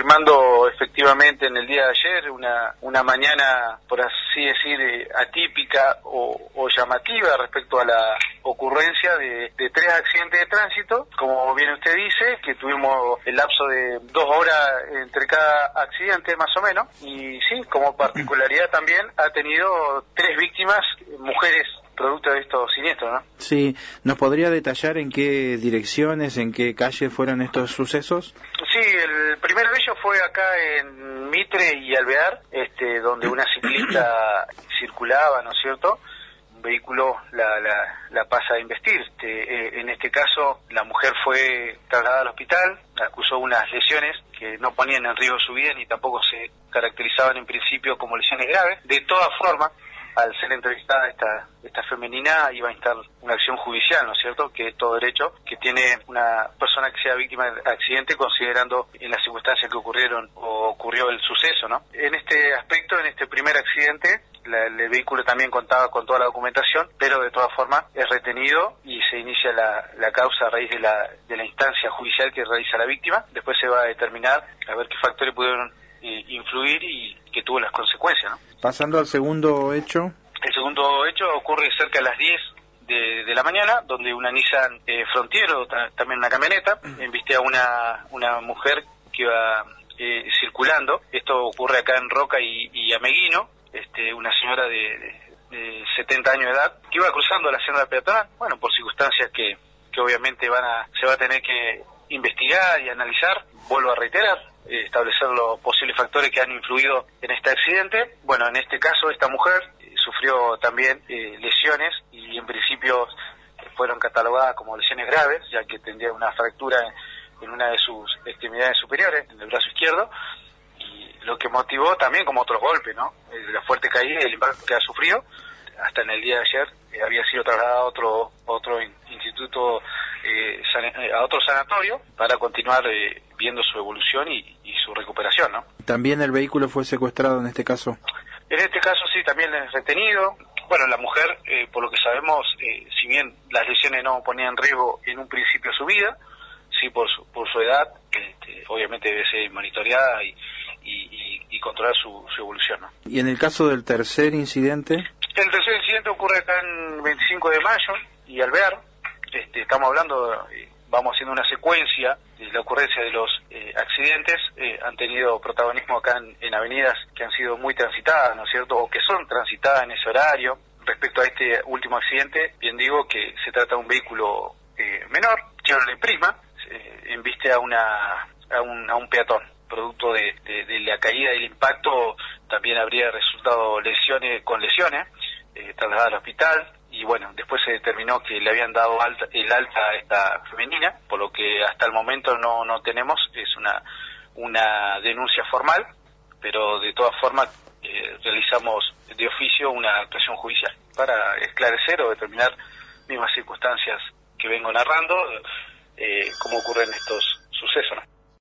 confirmando efectivamente en el día de ayer una mañana, por así decir, atípica o llamativa respecto a la ocurrencia de 3 accidentes de tránsito, como bien usted dice, que tuvimos el lapso de 2 horas entre cada accidente más o menos, y sí, como particularidad también ha tenido 3 víctimas, mujeres, producto de estos siniestros, ¿no? Sí, ¿nos podría detallar en qué direcciones, en qué calle fueron estos sucesos? Sí, el primero de ellos fue acá en Mitre y Alvear, donde una ciclista circulaba, ¿no es cierto? Un vehículo la pasa a investir. En este caso, la mujer fue trasladada al hospital, acusó unas lesiones que no ponían en riesgo su vida ni tampoco se caracterizaban en principio como lesiones graves. De todas formas, al ser entrevistada esta femenina, iba a instar una acción judicial, ¿no es cierto?, que es todo derecho que tiene una persona que sea víctima del accidente, considerando en las circunstancias que ocurrió el suceso, ¿no? En este aspecto, en este primer accidente, el vehículo también contaba con toda la documentación, pero de todas formas es retenido y se inicia la causa a raíz de la instancia judicial que realiza la víctima. Después se va a determinar a ver qué factores pudieron influir y que tuvo las consecuencias, ¿no? Pasando al segundo hecho. El segundo hecho ocurre cerca de las 10 de la mañana, donde una Nissan Frontier, también una camioneta, embiste a una mujer que iba circulando. Esto ocurre acá en Roca y Ameguino, una señora de 70 años de edad, que iba cruzando la senda peatonal, bueno, por circunstancias que obviamente se va a tener que investigar y analizar. Vuelvo a reiterar, establecer los posibles factores que han influido en este accidente. Bueno, en este caso esta mujer sufrió también lesiones y en principio fueron catalogadas como lesiones graves, ya que tendría una fractura en una de sus extremidades superiores, en el brazo izquierdo, y lo que motivó también como otros golpes, ¿no? La fuerte caída y el impacto que ha sufrido. Hasta en el día de ayer había sido trasladado a otro instituto, a otro sanatorio, para continuar viendo su evolución y su recuperación, ¿no? ¿También el vehículo fue secuestrado en este caso? En este caso sí, también es retenido. Bueno, la mujer, por lo que sabemos, si bien las lesiones no ponían en riesgo en un principio su vida, sí por su edad, obviamente debe ser monitoreada y controlar su evolución, ¿no? ¿Y en el caso del tercer incidente? El tercer incidente ocurre acá en 25 de mayo y Alvear. Estamos hablando, vamos haciendo una secuencia de la ocurrencia de los accidentes. Han tenido protagonismo acá en avenidas que han sido muy transitadas, ¿no es cierto?, o que son transitadas en ese horario. Respecto a este último accidente, bien digo que se trata de un vehículo menor, Chevrolet Prisma, embiste a un peatón. Producto de la caída y el impacto, también habría resultado lesiones, trasladada al hospital, y bueno, después se determinó que le habían dado el alta a esta femenina, por lo que hasta el momento no tenemos, es una denuncia formal, pero de todas formas realizamos de oficio una actuación judicial para esclarecer o determinar mismas circunstancias que vengo narrando, cómo ocurren estos sucesos, ¿no?